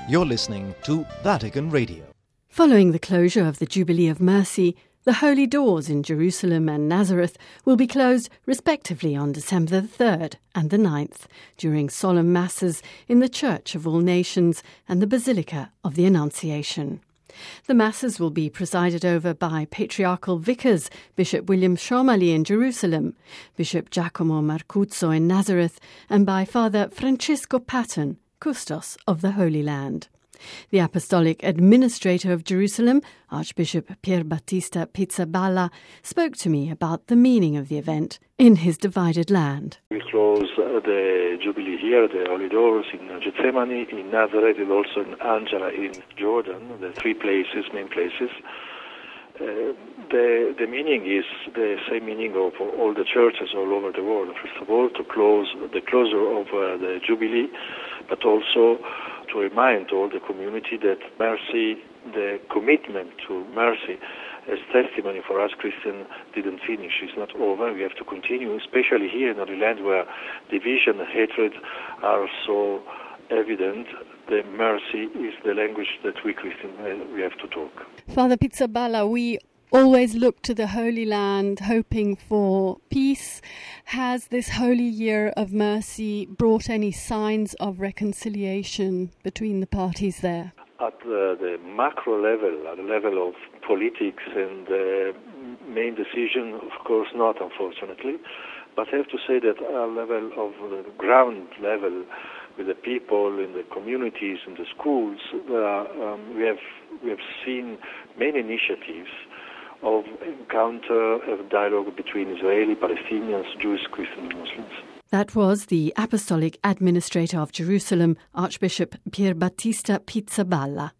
You're listening to Vatican Radio. Following the closure of the Jubilee of Mercy, the holy doors in Jerusalem and Nazareth will be closed respectively on December the 3rd and the 9th during solemn masses in the Church of All Nations and the Basilica of the Annunciation. The masses will be presided over by patriarchal vicars, Bishop William Shomali in Jerusalem, Bishop Giacomo Marcuzzo in Nazareth, and by Father Francesco Patton, Custos of the Holy Land. The Apostolic Administrator of Jerusalem, Archbishop Pierbattista Pizzaballa, spoke to me about the meaning of the event in his divided land. We close the Jubilee here, the Holy Doors in Gethsemane, in Nazareth, and also in Angela in Jordan, the three places, main places. The meaning is the same meaning of all the churches all over the world. First of all, to close the closure of the Jubilee, but also to remind all the community that mercy, the commitment to mercy as testimony for us Christians didn't finish. It's not over. We have to continue, especially here in Holy Land where division and hatred are so evident. The mercy is the language that we Christians we have to talk. Father Pizzaballa, we always look to the Holy Land hoping for peace. Has this Holy Year of Mercy brought any signs of reconciliation between the parties there? At the macro level, at the level of politics and the main decision, of course not, unfortunately. But I have to say that at a level of the ground level, with the people in the communities, in the schools, we have seen many initiatives of encounter, of dialogue between Israeli, Palestinians, Jews, Christians, and Muslims. That was the Apostolic Administrator of Jerusalem, Archbishop Pierbattista Pizzaballa.